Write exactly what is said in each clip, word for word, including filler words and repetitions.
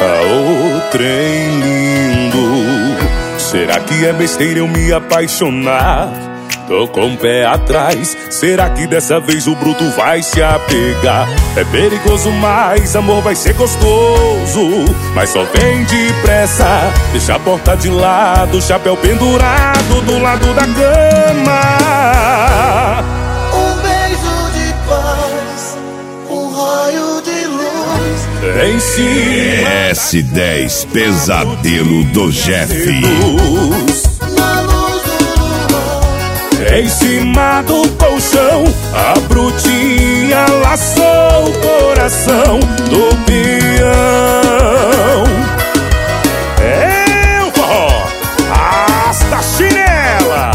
Ah, o trem lindo. Será que é besteira eu me apaixonar? Tô com o pé atrás. Será que dessa vez o bruto vai se apegar? É perigoso, mas amor vai ser gostoso. Mas só vem depressa. Deixa a porta de lado, o chapéu pendurado do lado da cama. Um beijo de paz, um raio de luz em cima S dez Pesadelo do Jeff. na luz do luar. Em cima do colchão, a brutinha laçou o coração do peão. É o forró, hasta a chinela.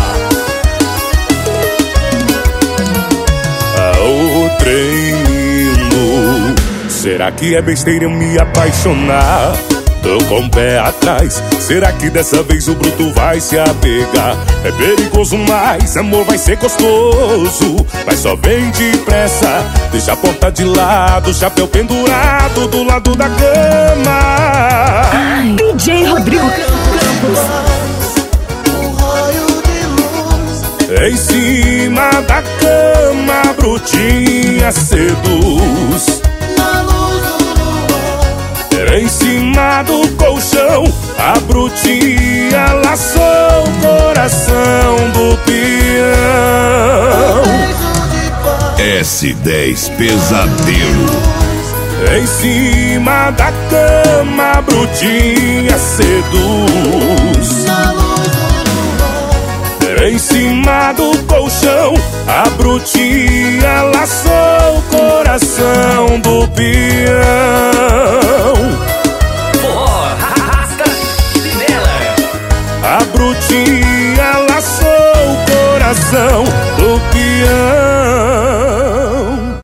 Ah, o trem lindo. Será que é besteira eu me apaixonar? Tô com o pé atrás. Será que dessa vez o bruto vai se apegar? É perigoso, mas amor vai ser gostoso. Mas só vem depressa. Deixa a porta de lado, o chapéu pendurado do lado da cama. Ai, D J Rodrigo Campos. Um raio de luz Em cima da cama, a brutinha seduz. na luz do luar. Em cima do colchão, a brutinha laçou o coração do peão. Beijo de paz, S dez Pesadelo. Em cima da cama, a brutinha seduz. na luz do luar. Em cima do colchão, a brutinha laçou o coração do peão. A brutinha laçou o coração do peão.